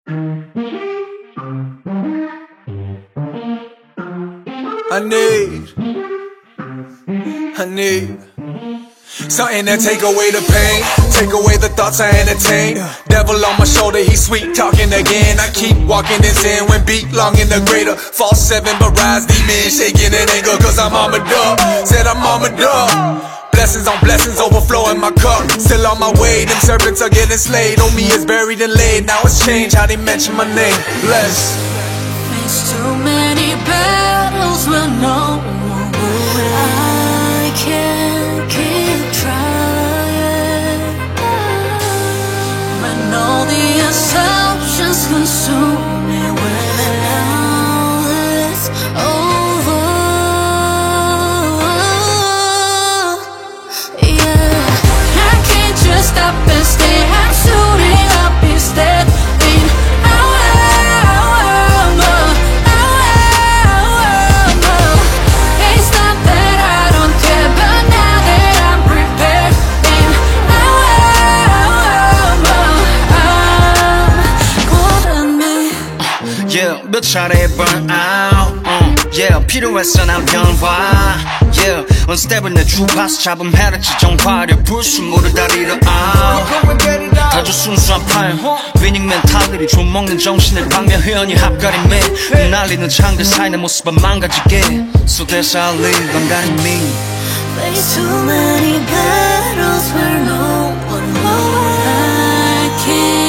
I need something to take away the pain, take away the thoughts I entertain. Devil on my shoulder, he sweet talking again. I keep walking in sin when beat long in the greater. False seven but rise demons shaking in anger, cause I'm armored up. Said I'm armored up. Blessings on blessings overflowing my cup. Still on my way, them serpents are getting slayed. On me is buried and laid, now it's changed how they mention my name. Bless. Faced too many battles with no one will. I can't keep trying when all the assumptions consume me. When now it's over, yeah, I can't just stop and stay. I'm suiting up instead. 몇 차례 burn out yeah 필요했어 난 변화 yeah on step은 내 주파수 잡음 헤랬지 정화를 불수 모를 다리를 out 아주 순수한 팔 위닝 멘탈들이 좀 먹는 정신을 방면 회원이 합가림에 날리는 창들 사이 내 모습은 망가지게 So that's how I live I'm got in me Face too many battles where no one will. I can't